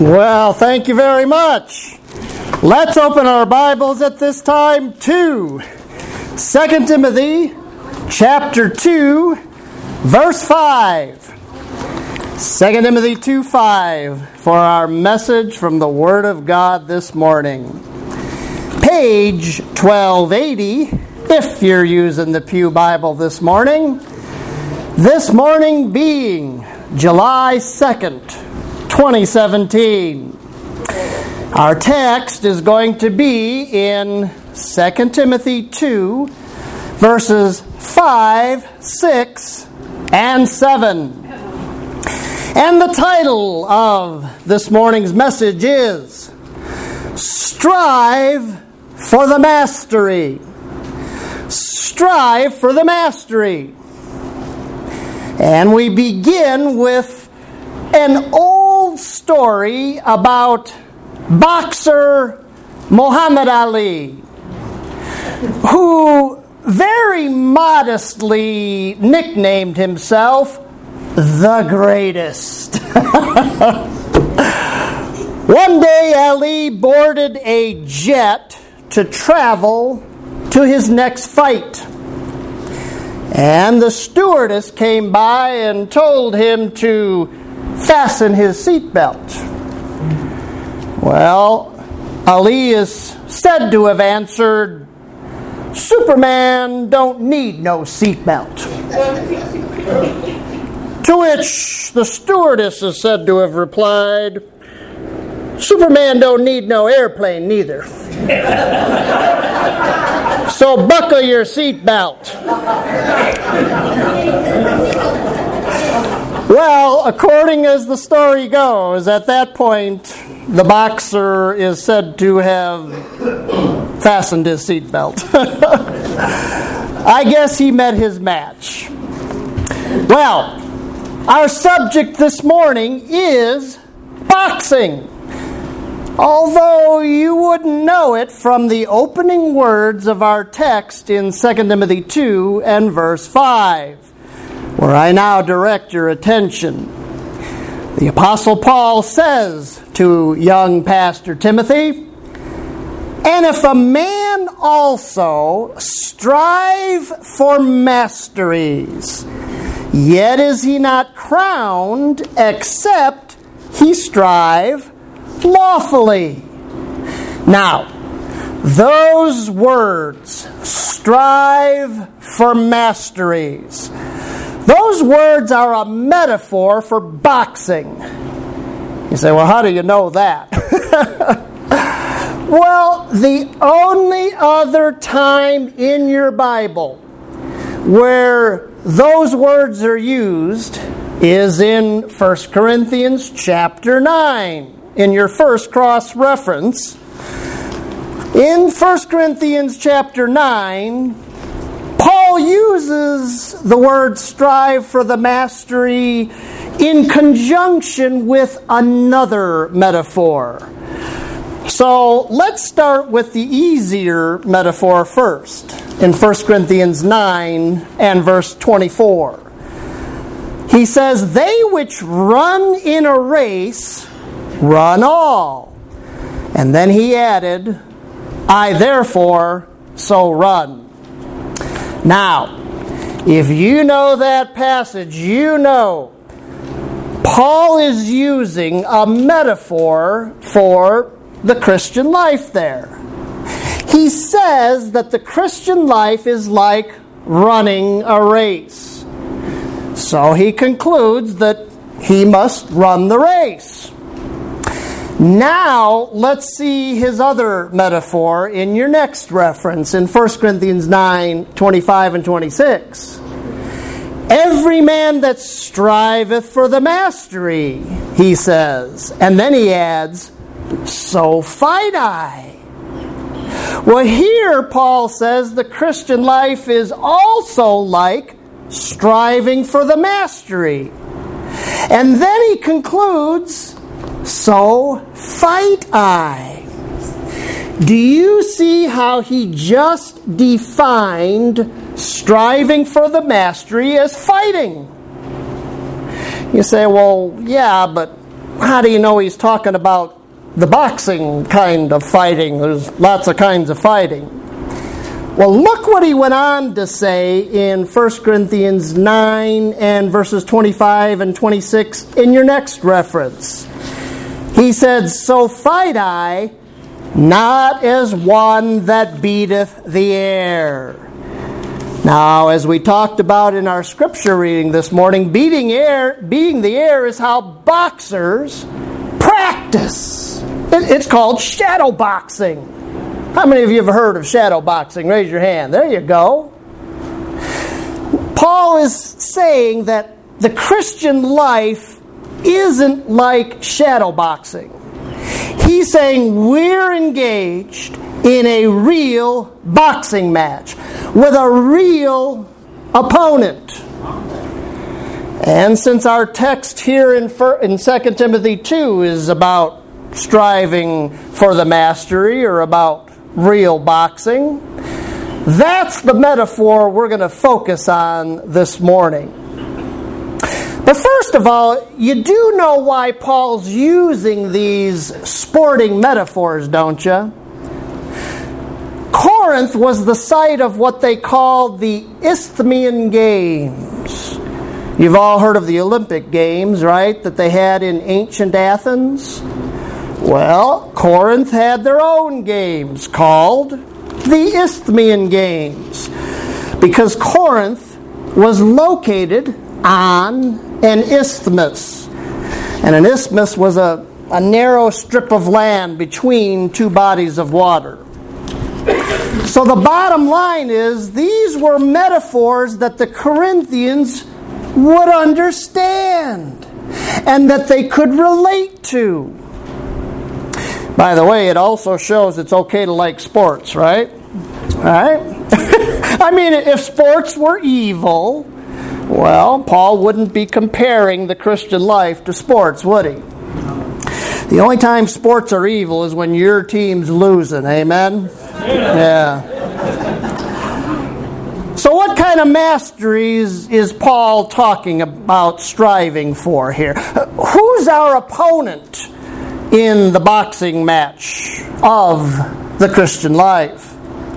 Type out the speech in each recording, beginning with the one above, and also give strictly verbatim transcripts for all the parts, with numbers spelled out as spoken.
Well, thank you very much. Let's open our Bibles at this time to Second Timothy chapter two, verse five. Second Timothy two five for our message from the Word of God this morning. Page twelve eighty, if you're using the Pew Bible this morning. This morning being July second, twenty seventeen. Our text is going to be in Second Timothy two, verses five, six, and seven. And the title of this morning's message is Strive for the Mastery. Strive for the Mastery. And we begin with an old story about boxer Muhammad Ali, who very modestly nicknamed himself the greatest. One day Ali boarded a jet to travel to his next fight. And the stewardess came by and told him to fasten his seatbelt. Well, Ali is said to have answered, "Superman don't need no seatbelt." To which the stewardess is said to have replied, "Superman don't need no airplane neither. So buckle your seatbelt." Well, according as the story goes, at that point, the boxer is said to have fastened his seatbelt. I guess he met his match. Well, our subject this morning is boxing. Although you wouldn't know it from the opening words of our text in Second Timothy two and verse five, where I now direct your attention. The Apostle Paul says to young Pastor Timothy, "And if a man also strive for masteries, yet is he not crowned, except he strive lawfully." Now, those words, strive for masteries, those words are a metaphor for boxing. You say, well, how do you know that? Well, the only other time in your Bible where those words are used is in First Corinthians chapter nine. In your first cross-reference, in First Corinthians chapter nine, Paul uses the word strive for the mastery in conjunction with another metaphor. So let's start with the easier metaphor first, in First Corinthians nine and verse twenty-four. He says, "They which run in a race run all." And then he added, "I therefore so run." Now, if you know that passage, you know Paul is using a metaphor for the Christian life there. He says that the Christian life is like running a race. So he concludes that he must run the race. Now, let's see his other metaphor in your next reference in First Corinthians nine, twenty-five and twenty-six. "Every man that striveth for the mastery," he says. And then he adds, "so fight I." Well, here Paul says the Christian life is also like striving for the mastery. And then he concludes, "so fight I." Do you see how he just defined striving for the mastery as fighting? You say, well, yeah, but how do you know he's talking about the boxing kind of fighting? There's lots of kinds of fighting. Well, look what he went on to say in First Corinthians nine and verses twenty-five and twenty-six in your next reference. He said, "So fight I, not as one that beateth the air." Now, as we talked about in our scripture reading this morning, beating air, beating the air is how boxers practice. It's called shadow boxing. How many of you have heard of shadow boxing? Raise your hand. There you go. Paul is saying that the Christian life isn't like shadow boxing. He's saying we're engaged in a real boxing match with a real opponent. And since our text here in in Second Timothy two is about striving for the mastery or about real boxing, that's the metaphor we're going to focus on this morning. But first of all, you do know why Paul's using these sporting metaphors, don't you? Corinth was the site of what they called the Isthmian Games. You've all heard of the Olympic Games, right, that they had in ancient Athens? Well, Corinth had their own games called the Isthmian Games because Corinth was located on an isthmus. And an isthmus was a, a narrow strip of land between two bodies of water. So the bottom line is these were metaphors that the Corinthians would understand and that they could relate to. By the way, it also shows it's okay to like sports, right? Right? I mean, if sports were evil, well, Paul wouldn't be comparing the Christian life to sports, would he? The only time sports are evil is when your team's losing, amen? Yeah. So what kind of masteries is Paul talking about striving for here? Who's our opponent in the boxing match of the Christian life?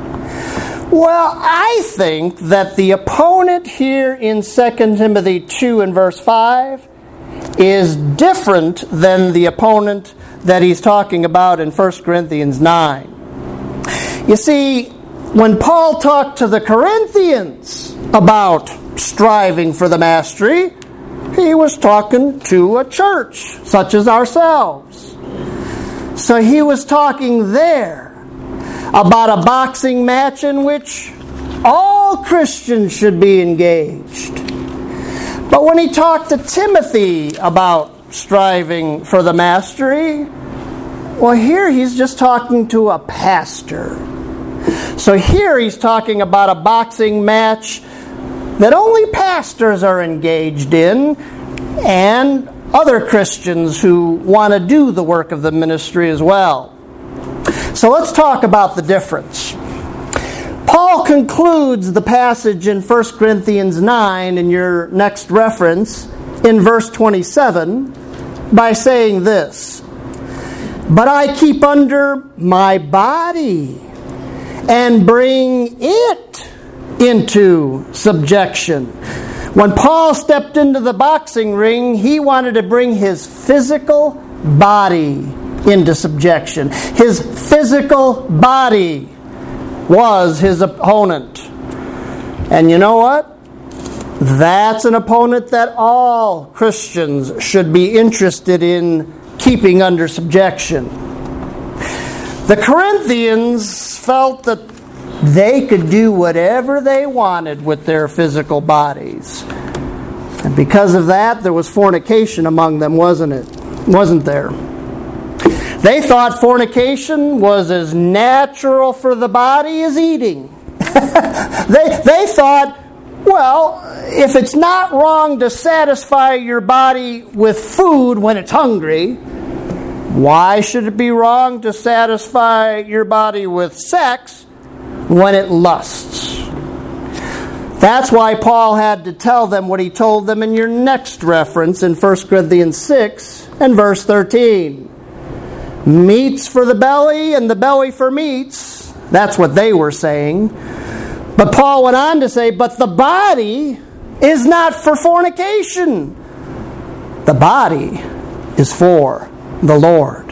Well, I think that the opponent here in Second Timothy two and verse five is different than the opponent that he's talking about in First Corinthians nine. You see, when Paul talked to the Corinthians about striving for the mastery, he was talking to a church such as ourselves. So he was talking there about a boxing match in which all Christians should be engaged. But when he talked to Timothy about striving for the mastery, well, here he's just talking to a pastor. So here he's talking about a boxing match that only pastors are engaged in and other Christians who want to do the work of the ministry as well. So let's talk about the difference. Paul concludes the passage in First Corinthians nine in your next reference in verse twenty-seven by saying this, "But I keep under my body and bring it into subjection." When Paul stepped into the boxing ring, he wanted to bring his physical body into subjection. His physical body was his opponent. And you know what? That's an opponent that all Christians should be interested in keeping under subjection. The Corinthians felt that they could do whatever they wanted with their physical bodies. And because of that, there was fornication among them, wasn't it? Wasn't there? They thought fornication was as natural for the body as eating. they, they thought, well, if it's not wrong to satisfy your body with food when it's hungry, why should it be wrong to satisfy your body with sex when it lusts? That's why Paul had to tell them what he told them in your next reference in First Corinthians six and verse thirteen. Meats for the belly and the belly for meats. That's what they were saying. But Paul went on to say, but the body is not for fornication. The body is for the Lord.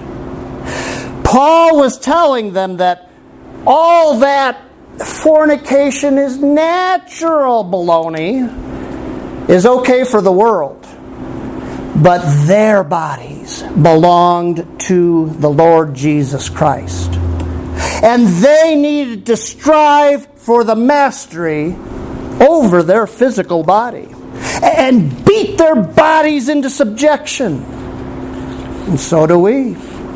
Paul was telling them that all that fornication is natural baloney is okay for the world. But their bodies belonged to the Lord Jesus Christ. And they needed to strive for the mastery over their physical body and beat their bodies into subjection. And so do we.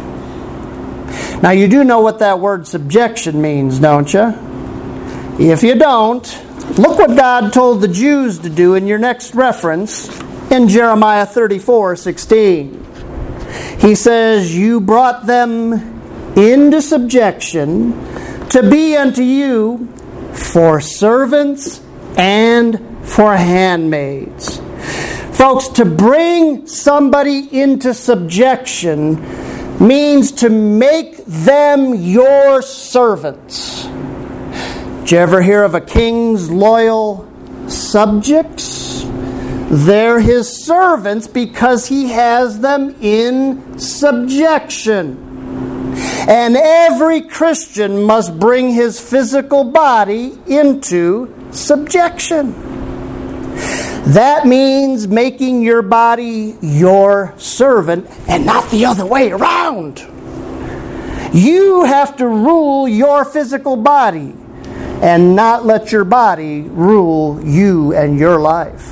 Now you do know what that word subjection means, don't you? If you don't, look what God told the Jews to do in your next reference in Jeremiah thirty-four sixteen. He says, you brought them into subjection to be unto you for servants and for handmaids. Folks, to bring somebody into subjection means to make them your servants. Did you ever hear of a king's loyal subjects? They're his servants because he has them in subjection. And every Christian must bring his physical body into subjection. That means making your body your servant and not the other way around. You have to rule your physical body and not let your body rule you and your life.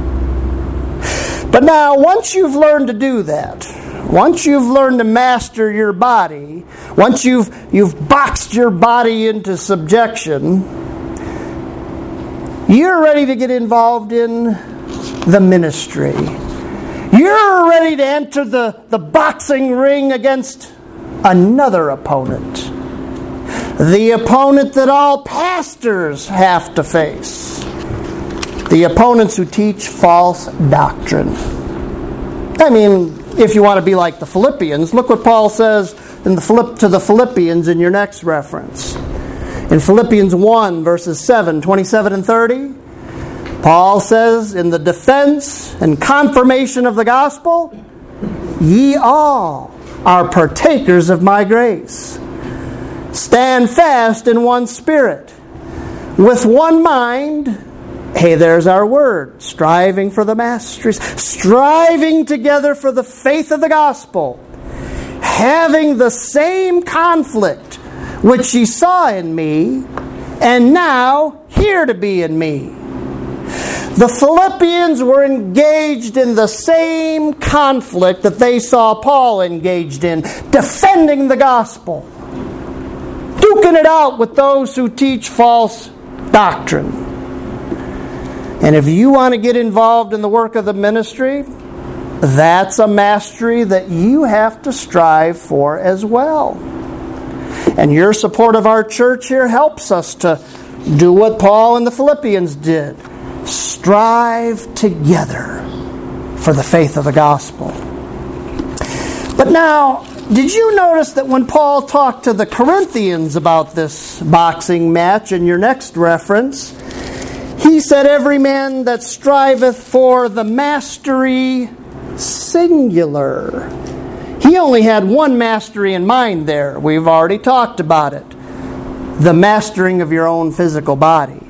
But now, once you've learned to do that, once you've learned to master your body, once you've you've boxed your body into subjection, you're ready to get involved in the ministry. You're ready to enter the, the boxing ring against another opponent. The opponent that all pastors have to face. The opponents who teach false doctrine. I mean, if you want to be like the Philippians, look what Paul says in the Philipp, to the Philippians in your next reference. In Philippians one, verses seven, twenty-seven and thirty, Paul says, in the defense and confirmation of the gospel, ye all are partakers of my grace. Stand fast in one spirit, with one mind. Hey, there's our word. Striving for the masteries. Striving together for the faith of the gospel. Having the same conflict which ye saw in me, and now here to be in me. The Philippians were engaged in the same conflict that they saw Paul engaged in, defending the gospel, duking it out with those who teach false doctrine. And if you want to get involved in the work of the ministry, that's a mastery that you have to strive for as well. And your support of our church here helps us to do what Paul and the Philippians did. Strive together for the faith of the gospel. But now, did you notice that when Paul talked to the Corinthians about this boxing match in your next reference, he said, every man that striveth for the mastery singular. He only had one mastery in mind there. We've already talked about it. The mastering of your own physical body.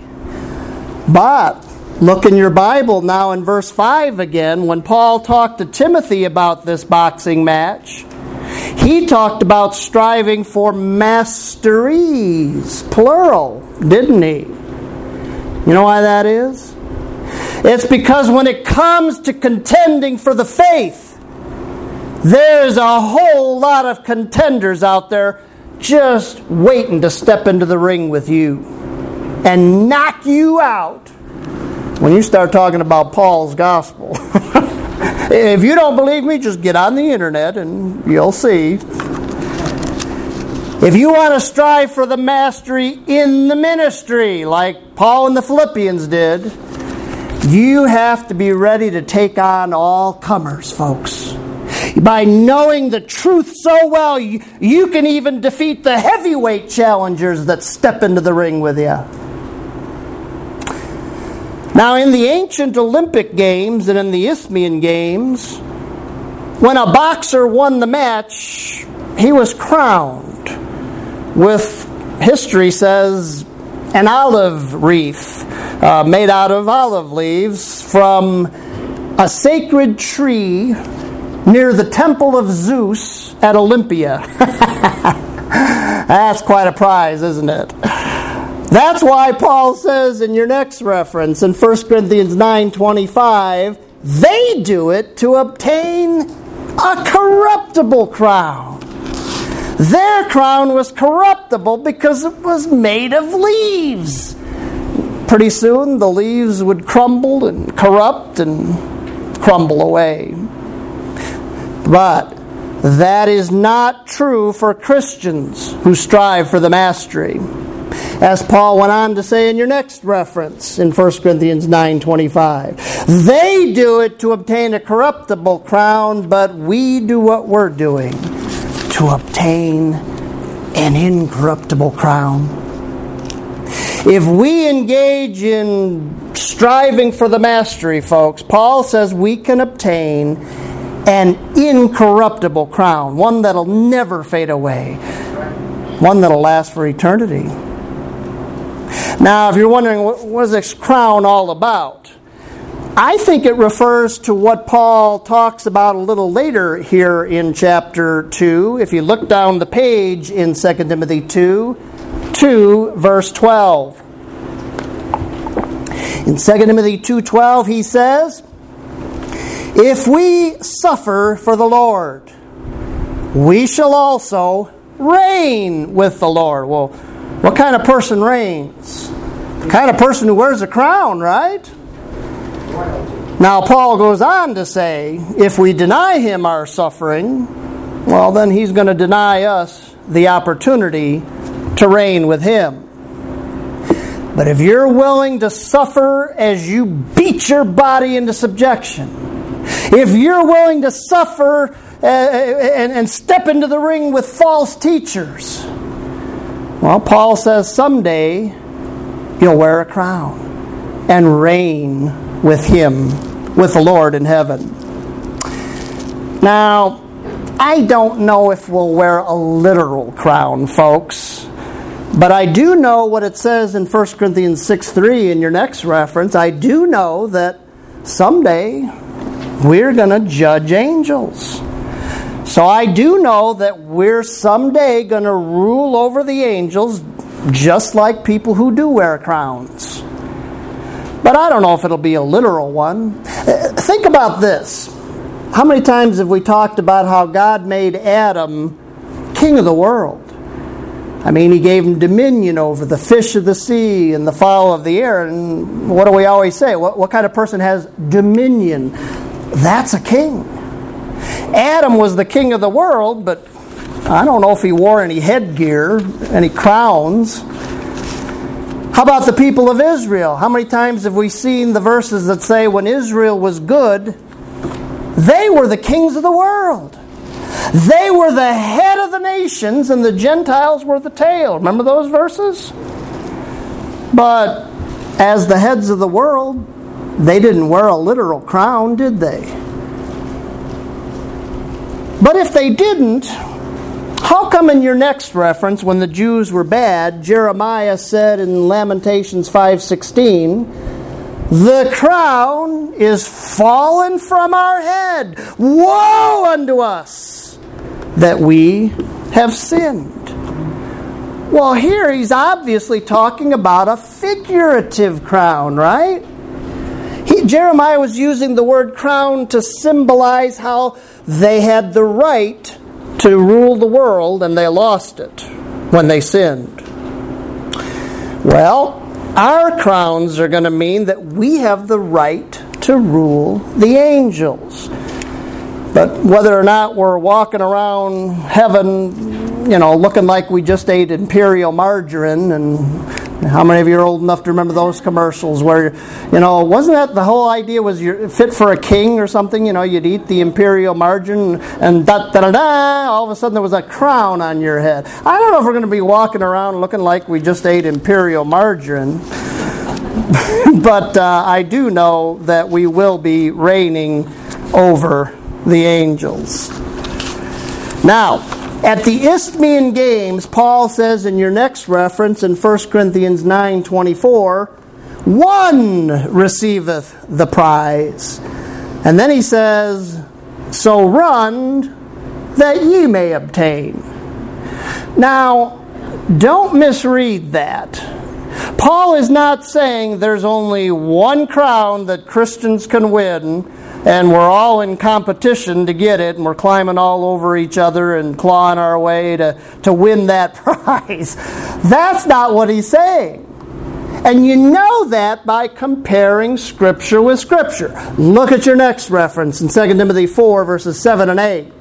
But look in your Bible now in verse five again. When Paul talked to Timothy about this boxing match, he talked about striving for masteries, plural, didn't he? You know why that is? It's because when it comes to contending for the faith, there's a whole lot of contenders out there just waiting to step into the ring with you and knock you out when you start talking about Paul's gospel. If you don't believe me, just get on the internet and you'll see. If you want to strive for the mastery in the ministry, like Paul and the Philippians did, you have to be ready to take on all comers, folks. By knowing the truth so well, you, you can even defeat the heavyweight challengers that step into the ring with you. Now, in the ancient Olympic Games and in the Isthmian Games, when a boxer won the match, he was crowned with, history says, an olive wreath uh, made out of olive leaves from a sacred tree near the temple of Zeus at Olympia. That's quite a prize, isn't it? That's why Paul says in your next reference, in First Corinthians nine twenty-five, they do it to obtain a corruptible crown. Their crown was corruptible because it was made of leaves. Pretty soon the leaves would crumble and corrupt and crumble away. But that is not true for Christians who strive for the mastery. As Paul went on to say in your next reference in First Corinthians nine twenty-five. They do it to obtain a corruptible crown, but we do what we're doing, to obtain an incorruptible crown. If we engage in striving for the mastery, folks, Paul says we can obtain an incorruptible crown, one that'll never fade away, one that'll last for eternity. Now, if you're wondering, what is this crown all about? I think it refers to what Paul talks about a little later here in chapter two. If you look down the page in Second Timothy two, two, verse twelve. In Second Timothy two twelve, he says, if we suffer for the Lord, we shall also reign with the Lord. Well, what kind of person reigns? The kind of person who wears a crown, right? Now, Paul goes on to say, if we deny him our suffering, well, then he's going to deny us the opportunity to reign with him. But if you're willing to suffer as you beat your body into subjection, if you're willing to suffer uh, and, and step into the ring with false teachers, well, Paul says someday you'll wear a crown and reign with him, with the Lord in heaven. Now, I don't know if we'll wear a literal crown, folks. But I do know what it says in First Corinthians six three in your next reference. I do know that someday we're going to judge angels. So I do know that we're someday going to rule over the angels just like people who do wear crowns. But I don't know if it'll be a literal one. Think about this. How many times have we talked about how God made Adam king of the world? I mean, he gave him dominion over the fish of the sea and the fowl of the air. And what do we always say? What, what kind of person has dominion? That's a king. Adam was the king of the world, but I don't know if he wore any headgear, any crowns. How about the people of Israel? How many times have we seen the verses that say when Israel was good, they were the kings of the world? They were the head of the nations and the Gentiles were the tail. Remember those verses? But as the heads of the world, they didn't wear a literal crown, did they? But if they didn't, how come in your next reference, when the Jews were bad, Jeremiah said in Lamentations five sixteen, the crown is fallen from our head. Woe unto us that we have sinned. Well, here he's obviously talking about a figurative crown, right? He, Jeremiah was using the word crown to symbolize how they had the right to rule the world and they lost it when they sinned. Well, our crowns are going to mean that we have the right to rule the angels. But whether or not we're walking around heaven you know, looking like we just ate Imperial margarine. And how many of you are old enough to remember those commercials where, you know, wasn't that the whole idea was you're fit for a king or something? You know, you'd eat the Imperial margarine and da da da da, all of a sudden there was a crown on your head. I don't know if we're going to be walking around looking like we just ate Imperial margarine. But uh, I do know that we will be reigning over the angels. Now, at the Isthmian Games, Paul says in your next reference in First Corinthians nine twenty-four, one receiveth the prize. And then he says, so run that ye may obtain. Now, don't misread that. Paul is not saying there's only one crown that Christians can win and we're all in competition to get it and we're climbing all over each other and clawing our way to, to win that prize. That's not what he's saying. And you know that by comparing Scripture with Scripture. Look at your next reference in Second Timothy four, verses seven and eight.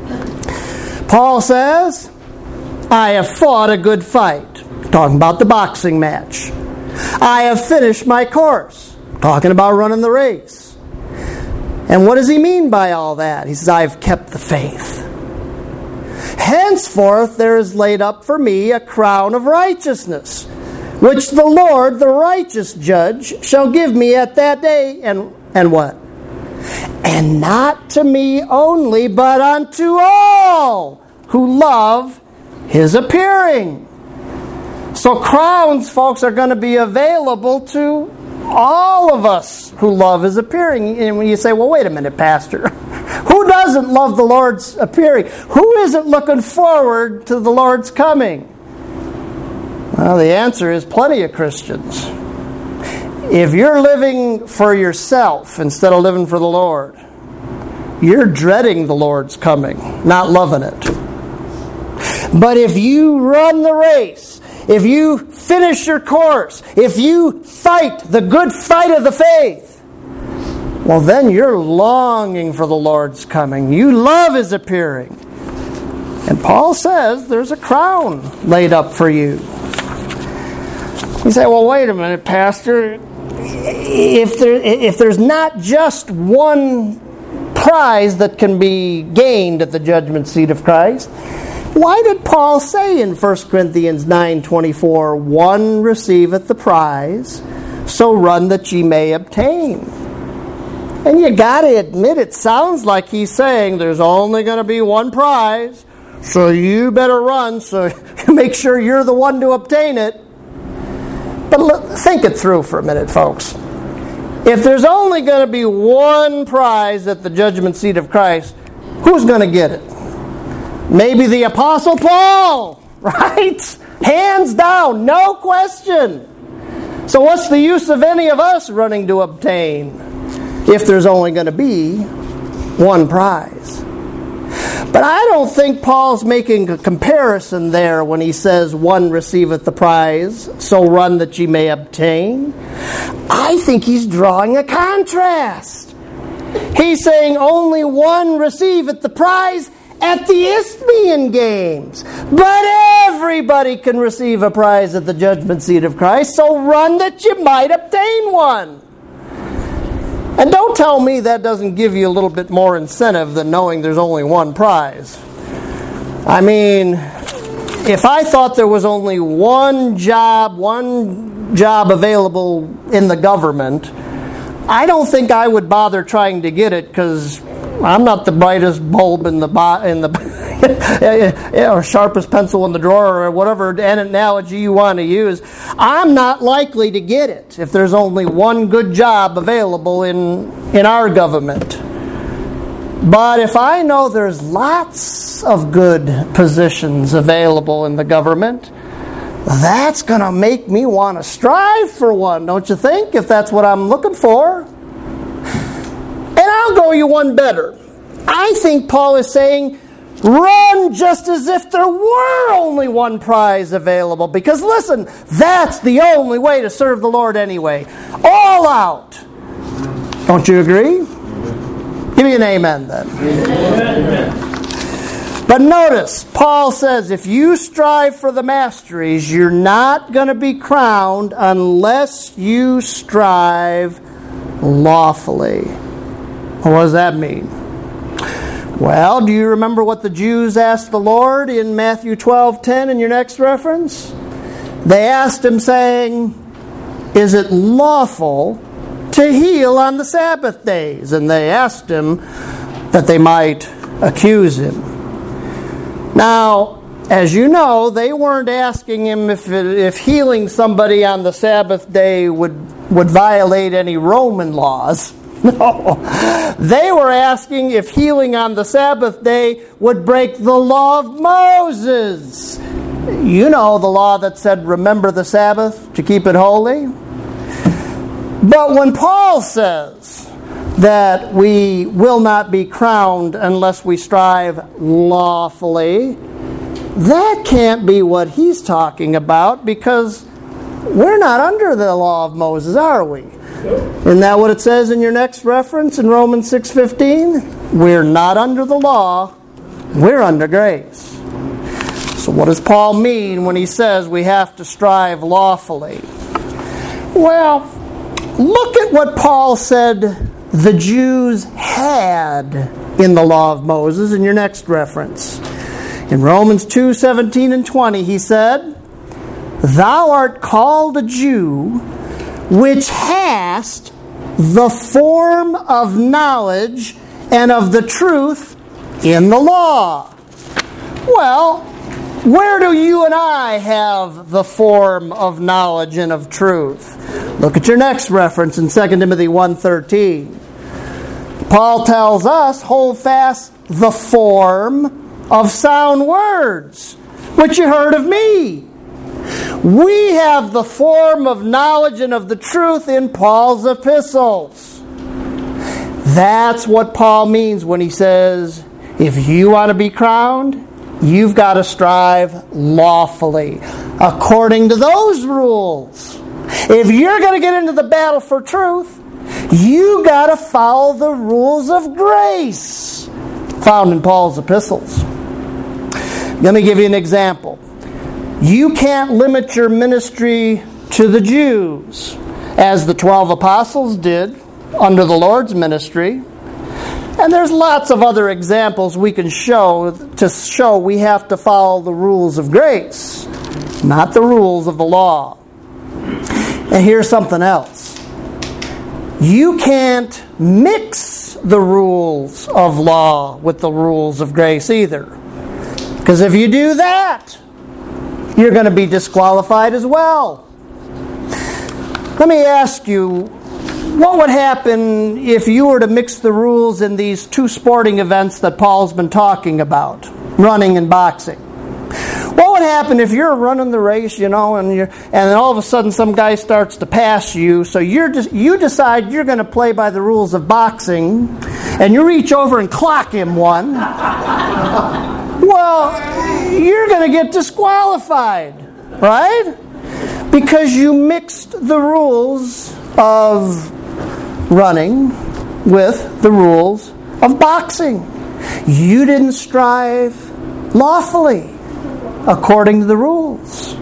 Paul says, I have fought a good fight. Talking about the boxing match. I have finished my course. Talking about running the race. And what does he mean by all that? He says, I have kept the faith. Henceforth there is laid up for me a crown of righteousness, which the Lord, the righteous judge, shall give me at that day. And, and what? And not to me only, but unto all who love his appearing. So crowns, folks, are going to be available to all of us who love his appearing. And when you say, well, wait a minute, Pastor. Who doesn't love the Lord's appearing? Who isn't looking forward to the Lord's coming? Well, the answer is plenty of Christians. If you're living for yourself instead of living for the Lord, you're dreading the Lord's coming, not loving it. But if you run the race, if you finish your course, if you fight the good fight of the faith, well, then you're longing for the Lord's coming. You love his appearing. And Paul says there's a crown laid up for you. You say, well, wait a minute, Pastor. If there, if there's not just one prize that can be gained at the judgment seat of Christ, why did Paul say in First Corinthians nine twenty-four, one receiveth the prize, so run that ye may obtain? And you got to admit, it sounds like he's saying there's only going to be one prize, so you better run so make sure you're the one to obtain it. But look, think it through for a minute, folks. If there's only going to be one prize at the judgment seat of Christ, who's going to get it? Maybe the Apostle Paul, right? Hands down, no question. So what's the use of any of us running to obtain if there's only going to be one prize? But I don't think Paul's making a comparison there when he says, one receiveth the prize, so run that ye may obtain. I think he's drawing a contrast. He's saying only one receiveth the prize at the Isthmian Games. But everybody can receive a prize at the judgment seat of Christ, so run that you might obtain one. And don't tell me that doesn't give you a little bit more incentive than knowing there's only one prize. I mean, if I thought there was only one job, one job available in the government, I don't think I would bother trying to get it because I'm not the brightest bulb in the bo- in the or sharpest pencil in the drawer or whatever analogy you want to use. I'm not likely to get it if there's only one good job available in in our government. But if I know there's lots of good positions available in the government, that's going to make me want to strive for one, don't you think, if that's what I'm looking for? And I'll go you one better. I think Paul is saying, run just as if there were only one prize available. Because listen, that's the only way to serve the Lord anyway. All out. Don't you agree? Give me an amen then. Amen. But notice, Paul says, if you strive for the masteries, you're not going to be crowned unless you strive lawfully. What does that mean? Well, do you remember what the Jews asked the Lord in Matthew twelve ten in your next reference? They asked him, saying, is it lawful to heal on the Sabbath days? And they asked him that they might accuse him. Now, as you know, they weren't asking him if if healing somebody on the Sabbath day would, would violate any Roman laws. No. They were asking if healing on the Sabbath day would break the law of Moses. You know, the law that said, remember the Sabbath to keep it holy. But when Paul says that we will not be crowned unless we strive lawfully, that can't be what he's talking about, because we're not under the law of Moses, are we? Isn't that what it says in your next reference in Romans six fifteen? We're not under the law, we're under grace. So what does Paul mean when he says we have to strive lawfully? Well, look at what Paul said the Jews had in the law of Moses in your next reference. In Romans two seventeen and twenty, he said, thou art called a Jew, which hast the form of knowledge and of the truth in the law. Well, where do you and I have the form of knowledge and of truth? Look at your next reference in Second Timothy one thirteen. Paul tells us, hold fast the form of sound words, which you heard of me. We have the form of knowledge and of the truth in Paul's epistles. That's what Paul means when he says, if you want to be crowned, you've got to strive lawfully, according to those rules. If you're going to get into the battle for truth, you got to follow the rules of grace found in Paul's epistles. Let me give you an example. You can't limit your ministry to the Jews, as the twelve apostles did under the Lord's ministry. And there's lots of other examples we can show to show we have to follow the rules of grace, not the rules of the law. And here's something else. You can't mix the rules of law with the rules of grace either. Because if you do that, you're going to be disqualified as well. Let me ask you, what would happen if you were to mix the rules in these two sporting events that Paul's been talking about, running and boxing? What would happen if you're running the race, you know, and you're, and then all of a sudden some guy starts to pass you, so you're just, you decide you're going to play by the rules of boxing, and you reach over and clock him one? Well, you're going to get disqualified, right? Because you mixed the rules of running with the rules of boxing. You didn't strive lawfully according to the rules.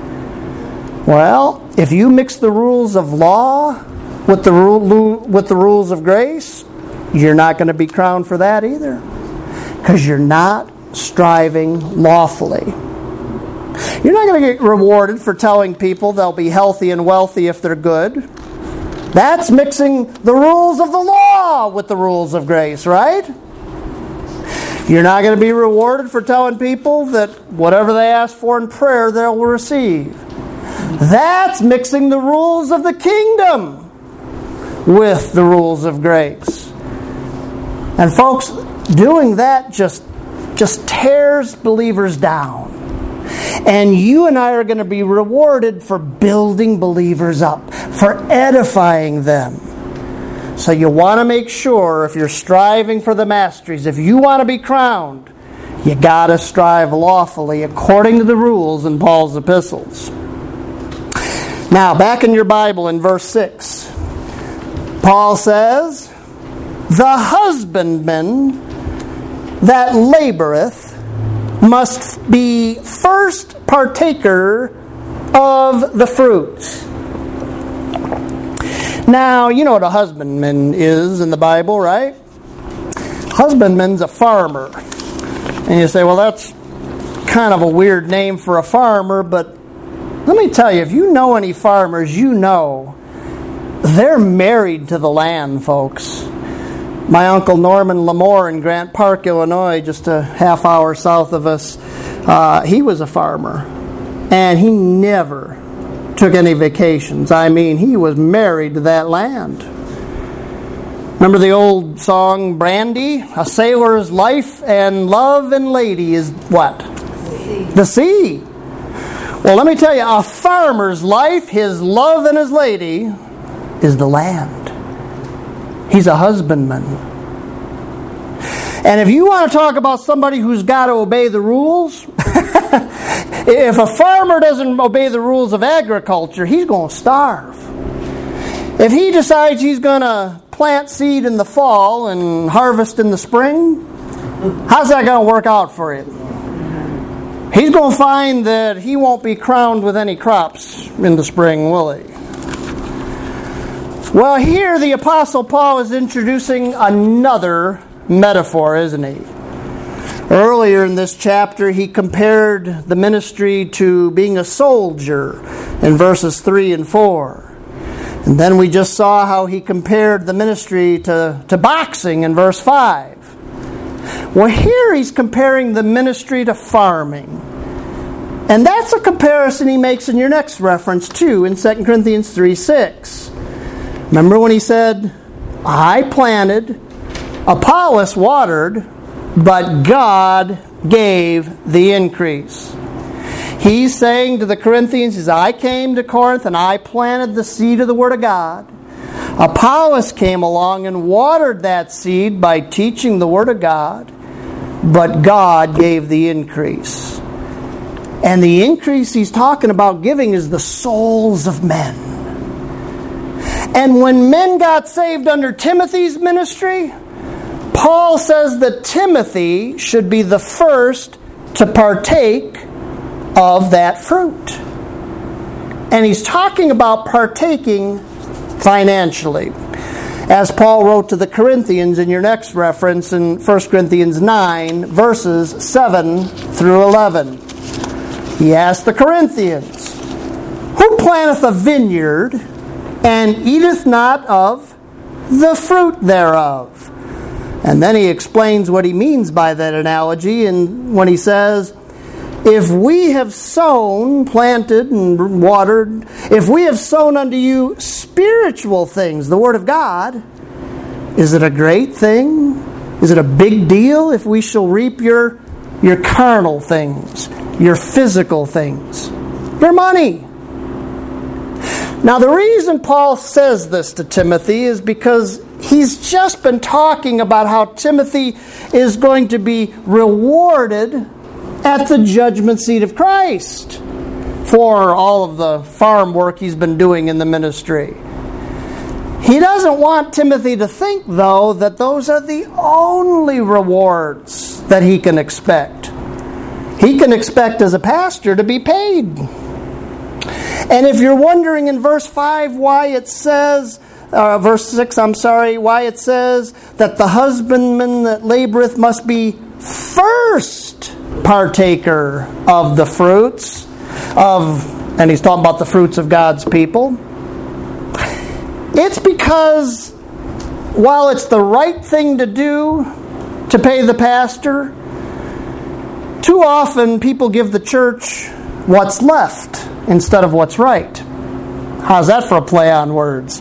Well, if you mix the rules of law with the rule, with the rules of grace, you're not going to be crowned for that either, because you're not striving lawfully. You're not going to get rewarded for telling people they'll be healthy and wealthy if they're good. That's mixing the rules of the law with the rules of grace, right? You're not going to be rewarded for telling people that whatever they ask for in prayer, they'll receive. That's mixing the rules of the kingdom with the rules of grace. And folks, doing that just, just tears believers down. And you and I are going to be rewarded for building believers up, for edifying them. So you want to make sure, if you're striving for the masteries, if you want to be crowned, you got to strive lawfully according to the rules in Paul's epistles. Now, back in your Bible in verse six, Paul says, the husbandman that laboreth must be first partaker of the fruits. Now, you know what a husbandman is in the Bible, right? Husbandman's a farmer. And you say, well, that's kind of a weird name for a farmer, but let me tell you, if you know any farmers, you know they're married to the land, folks. My Uncle Norman Lamore in Grant Park, Illinois, just a half hour south of us, uh, he was a farmer. And he never took any vacations. I mean, he was married to that land. Remember the old song, Brandy? A sailor's life and love and lady is what? The sea. The sea. Well, let me tell you, a farmer's life, his love and his lady, is the land. He's a husbandman. And if you want to talk about somebody who's got to obey the rules, if a farmer doesn't obey the rules of agriculture, he's going to starve. If he decides he's going to plant seed in the fall and harvest in the spring, how's that going to work out for him? He's going to find that he won't be crowned with any crops in the spring, will he? Well, here the Apostle Paul is introducing another metaphor, isn't he? Earlier in this chapter, he compared the ministry to being a soldier in verses three and four. And then we just saw how he compared the ministry to, to boxing in verse five. Well, here he's comparing the ministry to farming. And that's a comparison he makes in your next reference too, in Second Corinthians three six. Remember when he said, I planted, Apollos watered, but God gave the increase. He's saying to the Corinthians, says, I came to Corinth and I planted the seed of the Word of God. Apollos came along and watered that seed by teaching the Word of God, but God gave the increase. And the increase he's talking about giving is the souls of men. And when men got saved under Timothy's ministry, Paul says that Timothy should be the first to partake of that fruit. And he's talking about partaking financially. As Paul wrote to the Corinthians in your next reference in First Corinthians nine, verses seven through eleven. He asked the Corinthians, who planteth a vineyard and eateth not of the fruit thereof? And then he explains what he means by that analogy, and when he says, if we have sown, planted, and watered, if we have sown unto you spiritual things, the Word of God, is it a great thing? Is it a big deal if we shall reap your, your carnal things, your physical things, your money? Now, the reason Paul says this to Timothy is because he's just been talking about how Timothy is going to be rewarded at the judgment seat of Christ for all of the farm work he's been doing in the ministry. He doesn't want Timothy to think, though, that those are the only rewards that he can expect. He can expect as a pastor to be paid. And if you're wondering in verse five why it says, uh, verse six, I'm sorry, why it says that the husbandman that laboreth must be first partaker of the fruits of, and he's talking about the fruits of God's people. It's because while it's the right thing to do to pay the pastor, too often people give the church what's left instead of what's right. How's that for a play on words?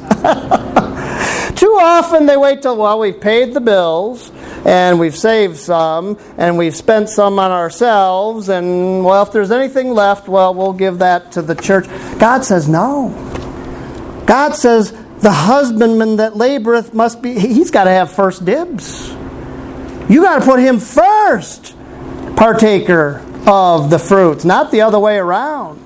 Too often they wait till, well, we've paid the bills, and we've saved some, and we've spent some on ourselves, and, well, if there's anything left, well, we'll give that to the church. God says no. God says the husbandman that laboreth must be, he's got to have first dibs. You got to put him first partaker of the fruits, not the other way around.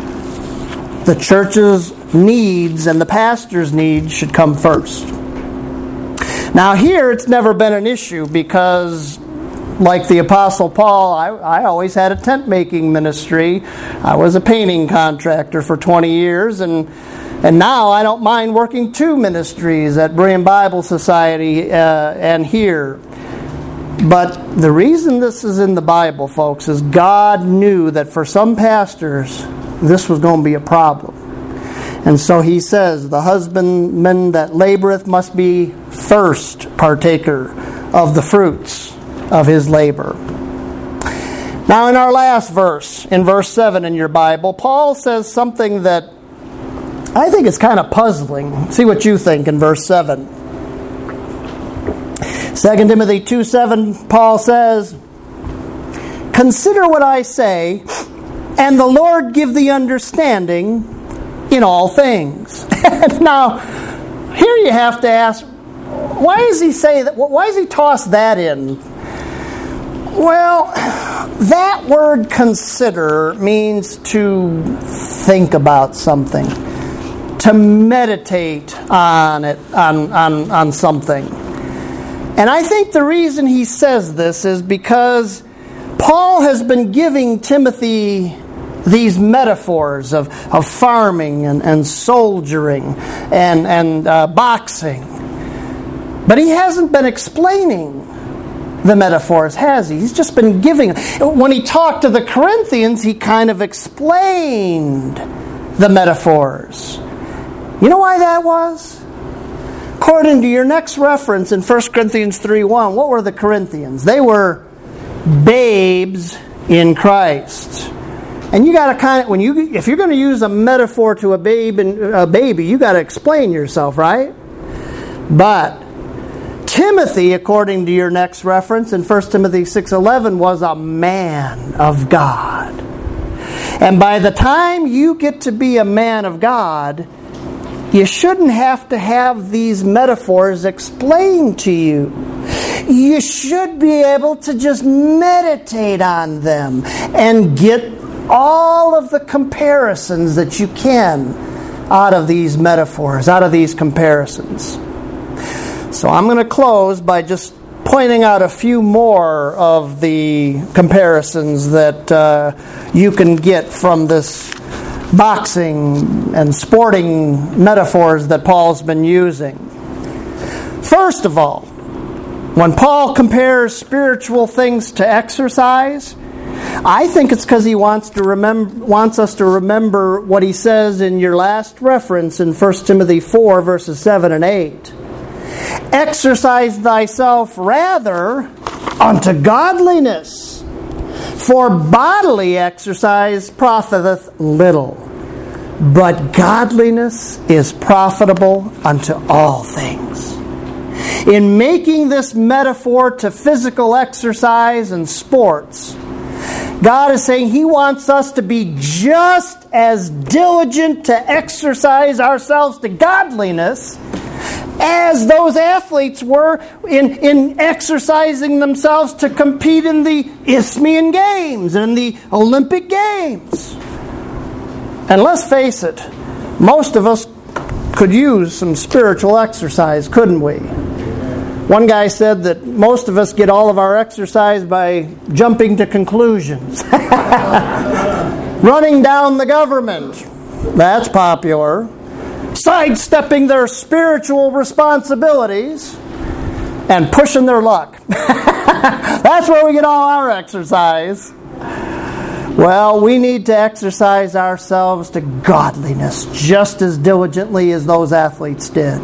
The church's needs and the pastor's needs should come first. Now here it's never been an issue because like the Apostle Paul, I, I always had a tent-making ministry. I was a painting contractor for twenty years, and and now I don't mind working two ministries at Berean Bible Society uh, and here. But the reason this is in the Bible, folks, is God knew that for some pastors, this was going to be a problem. And so he says, the husbandman that laboreth must be first partaker of the fruits of his labor. Now in our last verse, in verse seven in your Bible, Paul says something that I think is kind of puzzling. See what you think in verse seven. Second Timothy two seven, Paul says, "Consider what I say, and the Lord give thee understanding in all things." Now, here you have to ask, why does he say that? Why does he toss that in? Well, that word "consider" means to think about something, to meditate on it, on on, on something. And I think the reason he says this is because Paul has been giving Timothy these metaphors of, of farming and, and soldiering and, and uh, boxing. But he hasn't been explaining the metaphors, has he? He's just been giving. When he talked to the Corinthians, he kind of explained the metaphors. You know why that was? According to your next reference in First Corinthians three one, what were the Corinthians? They were babes in Christ. And you got to kind of, when you, if you're going to use a metaphor to a babe and a baby, you got to explain yourself, right? But Timothy, according to your next reference in First Timothy six eleven, was a man of God. And by the time you get to be a man of God, you shouldn't have to have these metaphors explained to you. You should be able to just meditate on them and get all of the comparisons that you can out of these metaphors, out of these comparisons. So I'm going to close by just pointing out a few more of the comparisons that uh, you can get from this boxing and sporting metaphors that Paul's been using. First of all, when Paul compares spiritual things to exercise, I think it's because he wants to remember, wants us to remember what he says in your last reference in First Timothy four, verses seven and eight. "Exercise thyself rather unto godliness, for bodily exercise profiteth little, but godliness is profitable unto all things." In making this metaphor to physical exercise and sports, God is saying He wants us to be just as diligent to exercise ourselves to godliness as those athletes were in, in exercising themselves to compete in the Isthmian Games and the Olympic Games. And let's face it, most of us could use some spiritual exercise, couldn't we? One guy said that most of us get all of our exercise by jumping to conclusions. Running down the government. That's popular. Sidestepping their spiritual responsibilities and pushing their luck. That's where we get all our exercise. Well, we need to exercise ourselves to godliness just as diligently as those athletes did.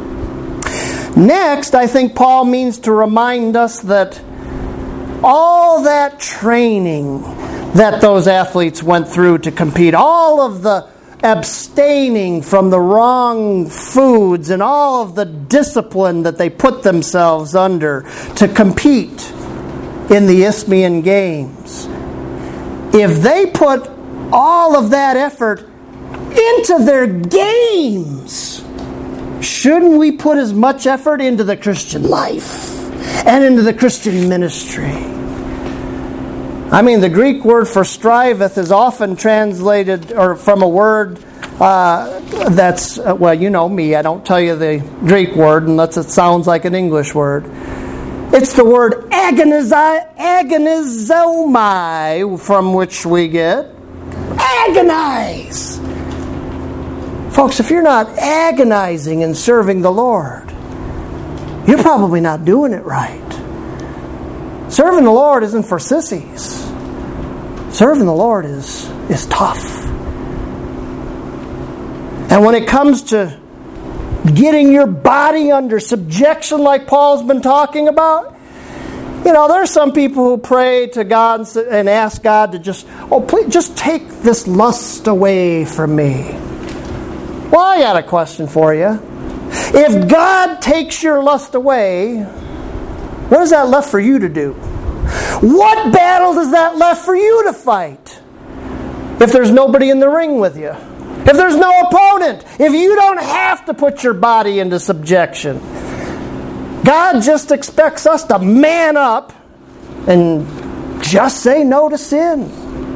Next, I think Paul means to remind us that all that training that those athletes went through to compete, all of the abstaining from the wrong foods and all of the discipline that they put themselves under to compete in the Isthmian Games, if they put all of that effort into their games, shouldn't we put as much effort into the Christian life and into the Christian ministry? I mean, the Greek word for striveth is often translated or from a word uh, that's, uh, well, you know me, I don't tell you the Greek word unless it sounds like an English word. It's the word agonizi- agonizomai, from which we get agonize. Folks, if you're not agonizing in serving the Lord, you're probably not doing it right. Serving the Lord isn't for sissies. Serving the Lord is, is tough. And when it comes to getting your body under subjection like Paul's been talking about, you know, there's some people who pray to God and ask God to just, oh, please, just take this lust away from me. Well, I got a question for you. If God takes your lust away, what is that left for you to do? What battle does that left for you to fight? If there's nobody in the ring with you. If there's no opponent. If you don't have to put your body into subjection. God just expects us to man up and just say no to sin.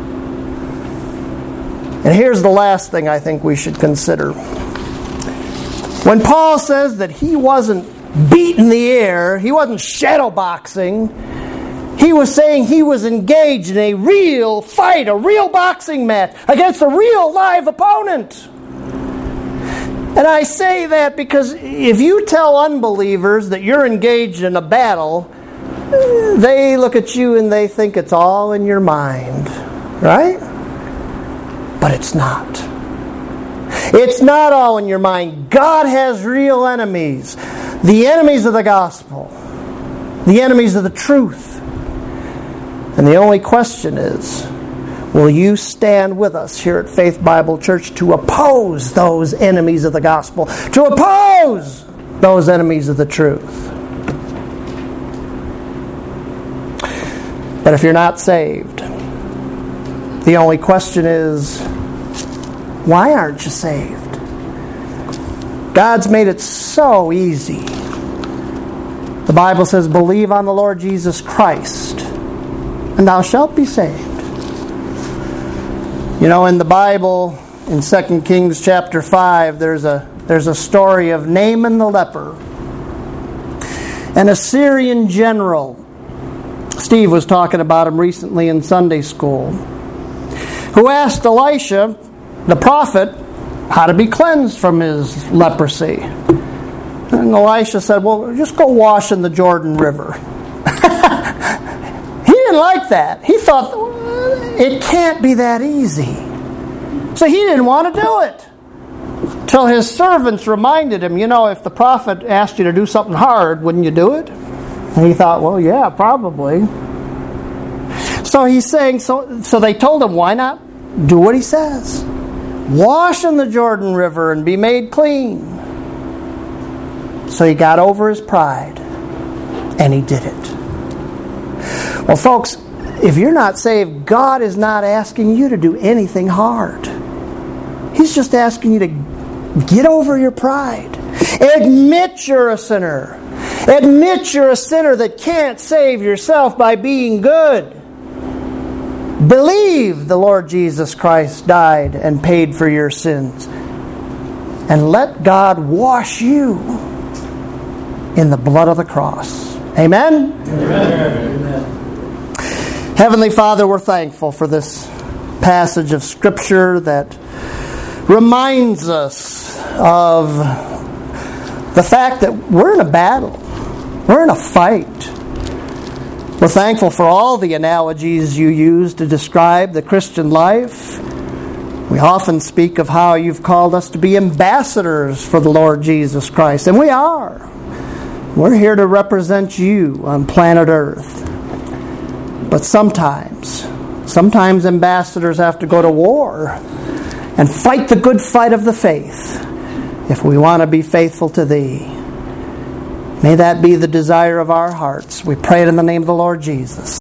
And here's the last thing I think we should consider. When Paul says that he wasn't beating the air, he wasn't shadow boxing, he was saying he was engaged in a real fight, a real boxing match against a real live opponent. And I say that because if you tell unbelievers that you're engaged in a battle, they look at you and they think it's all in your mind, right? But it's not. It's not all in your mind. God has real enemies. The enemies of the gospel. The enemies of the truth. And the only question is, will you stand with us here at Faith Bible Church to oppose those enemies of the gospel? To oppose those enemies of the truth? But if you're not saved, the only question is, why aren't you saved? God's made it so easy. The Bible says, believe on the Lord Jesus Christ, and thou shalt be saved. You know, in the Bible, in Second Kings chapter five, there's a there's a story of Naaman the leper. An Assyrian general. Steve was talking about him recently in Sunday school. Who asked Elisha, the prophet, how to be cleansed from his leprosy. And Elisha said, well, just go wash in the Jordan River. He didn't like that. He thought, it can't be that easy. So he didn't want to do it. Till his servants reminded him, you know, if the prophet asked you to do something hard, wouldn't you do it? And he thought, well, yeah, probably. So he's saying, so, so they told him, why not do what he says? Wash in the Jordan River and be made clean. So he got over his pride, and he did it. Well, folks, if you're not saved, God is not asking you to do anything hard. He's just asking you to get over your pride. Admit you're a sinner. Admit you're a sinner that can't save yourself by being good. Believe the Lord Jesus Christ died and paid for your sins. And let God wash you in the blood of the cross. Amen? Amen. Amen. Heavenly Father, we're thankful for this passage of Scripture that reminds us of the fact that we're in a battle. We're in a fight. We're thankful for all the analogies you use to describe the Christian life. We often speak of how you've called us to be ambassadors for the Lord Jesus Christ, and we are. We're here to represent you on planet Earth. But sometimes, sometimes ambassadors have to go to war and fight the good fight of the faith if we want to be faithful to Thee. May that be the desire of our hearts. We pray it in the name of the Lord Jesus.